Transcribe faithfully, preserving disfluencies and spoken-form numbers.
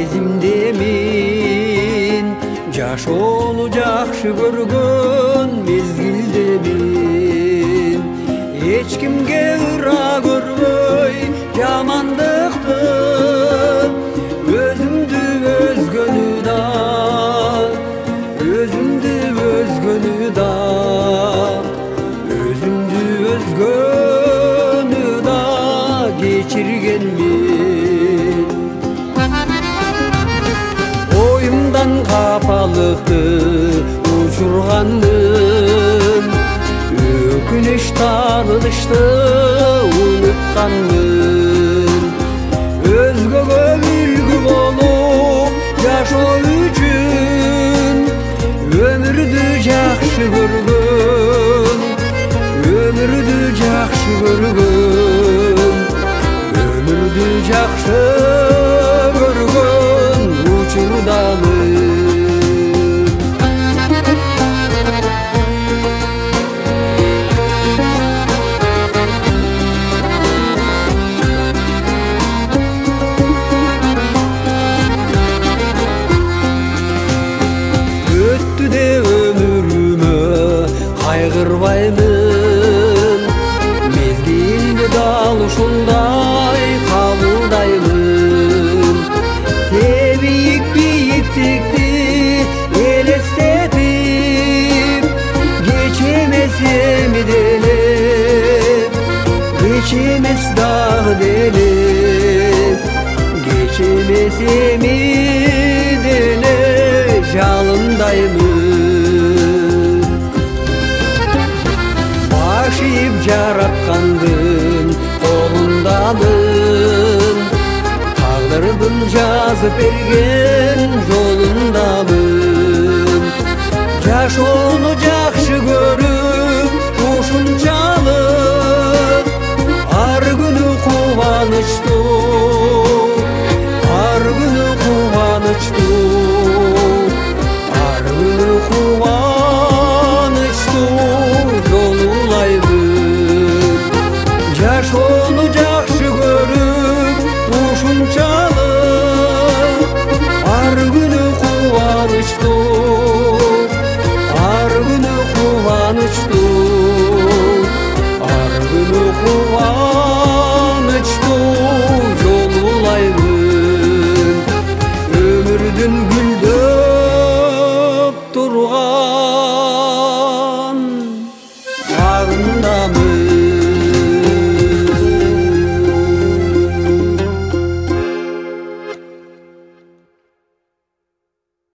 сезимдемин, жашоону жакшы көргөн мезгилдемин. Эч кимге ыра көрбөй жамандыкты, өзүмдү өзгөнү да, өзүмдү өзгөнү да, өзүмдү өзгөнү да кечиргенмин. Оюмдан капалыкты учурганмын, өкүнүч таарынычты унутканмын. Өзгөгө үлгү болуп жашоо үчүн өмүрдү жакшы көргөн, өмүрдү жакшы көргөн, өмүрдү жакшы көргөн учурдамын. Кайгырбаймын, мезгилди дал ушундай кабылдаймын. Тебийик бийиктикти элестетип, кеч эмес эми деле, кеч эмес дагы деле, кеч эмес эми деле жалындаймын. Башип жараткандын колундамын, тагдырдын жазып берген жолундамын. Жашоону